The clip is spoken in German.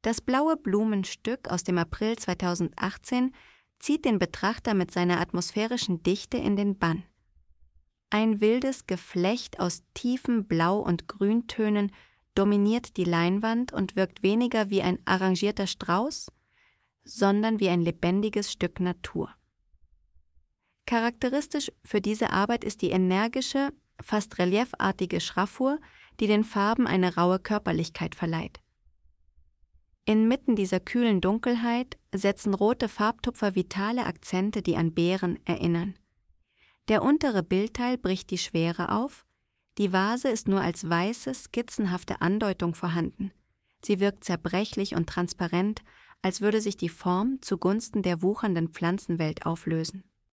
Das blaue Blumenstück aus dem April 2018 zieht den Betrachter mit seiner atmosphärischen Dichte in den Bann. Ein wildes Geflecht aus tiefen Blau- und Grüntönen dominiert die Leinwand und wirkt weniger wie ein arrangierter Strauß, sondern wie ein lebendiges Stück Natur. Charakteristisch für diese Arbeit ist die energische, fast reliefartige Schraffur, die den Farben eine raue Körperlichkeit verleiht. Inmitten dieser kühlen Dunkelheit setzen rote Farbtupfer vitale Akzente, die an Beeren erinnern. Der untere Bildteil bricht die Schwere auf, die Vase ist nur als weiße, skizzenhafte Andeutung vorhanden. Sie wirkt zerbrechlich und transparent, als würde sich die Form zugunsten der wuchernden Pflanzenwelt auflösen.